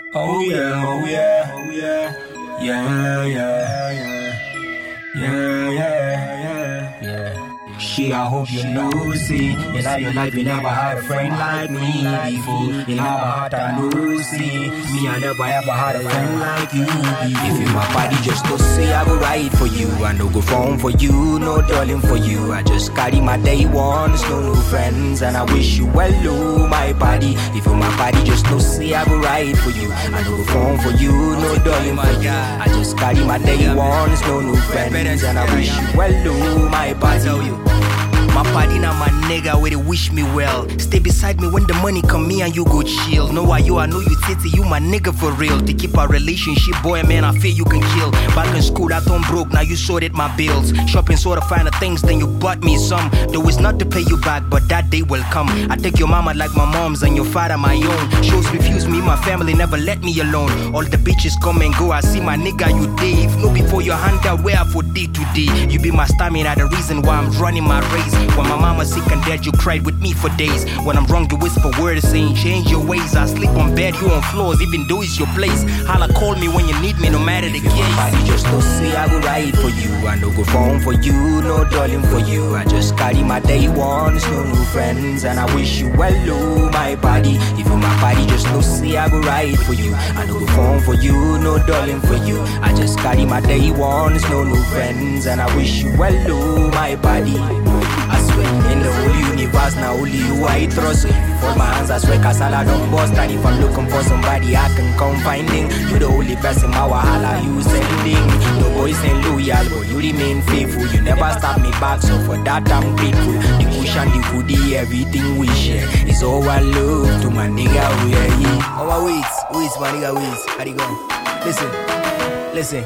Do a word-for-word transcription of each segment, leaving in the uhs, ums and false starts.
Oh yeah, oh yeah, oh yeah, yeah, yeah, yeah, yeah, yeah, yeah, yeah. Shit, I hope you know, see, in all your life you never had a friend like me before. In all my heart I know, see, me I never ever had a friend like you before. If you my body, just to say I go ride for you. I no go phone for you, no darling for you. I just carry my day ones, no new friends, and I wish you well, oh my body. If you my body, just to say I go ride for you. I no go phone for you, no darling for you. I just carry my day ones, no new friends, and I wish you well, oh my body. My party now my nigga where they wish me well. Stay beside me when the money come, me and you go chill. Know why you, I know you titty, you my nigga for real. To keep our relationship, boy man, I fear you can kill. Back in school I turned broke, now you sorted my bills. Shopping sort of finer things, then you bought me some. Though it's not to pay you back, but that day will come. I take your mama like my mom's and your father my own. Shows refuse me, my family never let me alone. All the bitches come and go, I see my nigga you Dave. No before your hand out where for day to day. You be my stamina, the reason why I'm running my race. When my mama's sick and dead, you cried with me for days. When I'm wrong, you whisper words saying change your ways. I sleep on bed, you on floors, even though it's your place. Holla, call me when you need me, no matter the case. My body just to say I go ride for you. I no go phone for you, no darling for you. I just carry my day ones, no new friends, and I wish you well, oh my body. If you my body, just to say I go ride for you. I no go phone for you, no darling for you. I just carry my day ones, no new friends, and I wish you well, oh my body. I swear, in the whole universe, now only you I trust. So if you fold my hands, I swear, cause all I don't bust. And if I'm looking for somebody, I can come finding. You the only person, my wahala, you sending. No boys ain't loyal, but you remain faithful. You never stab me back, so for that I'm grateful. The cushion, the hoodie, everything we share is all I love to my nigga, we are here. Oh, wait, wait, my nigga, wait. How do you go? Listen, listen.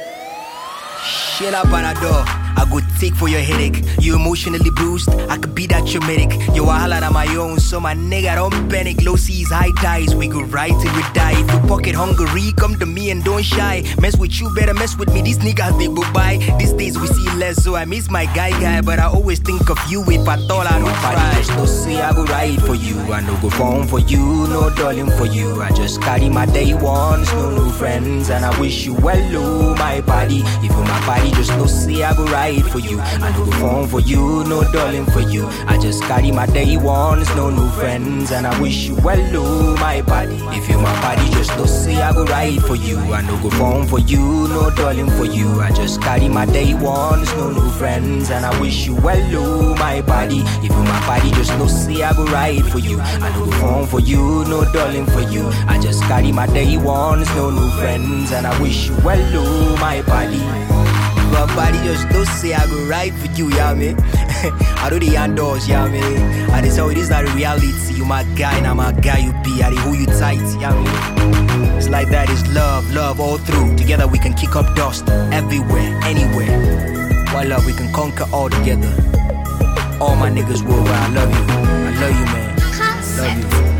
Shit up on the door. I go take for your headache. You emotionally bruised, I could be that your medic. You wahala on my own, so my nigga don't panic. Low seas, high tides, we go right till we die. If you pocket hungry, come to me and don't shy. Mess with you, better mess with me. These niggas they go by. These days we see less, so I miss my guy guy. But I always think of you if I thought I don't try. Just to say I go ride for you. I no go phone for you, no darling for you. I just carry my day ones, no new friends, and I wish you well, oh my body. If you my body, just to say I go ride for you. I no go phone for you, no darling for you. I just carry my day ones, no new friends, and I wish you well, oh my body. If you my body, just to say I go ride for you. I no go phone for you, no darling for you. I just carry my day ones, no new friends, and I wish you well, oh my body. If you my body, just to say I go ride for you. I no go phone for you, no darling for you. I just carry my day ones, no new friends, and I wish you well, oh my body. My body just don't say I go ride for you, yeah me. I do the outdoors, yeah me. I just how it is not a reality. You my guy, now my guy you be. I hold you tight, yeah me. It's like that, it's love, love all through. Together we can kick up dust everywhere, anywhere. One love we can conquer all together. All my niggas worldwide, I love you. I love you, man. Love you.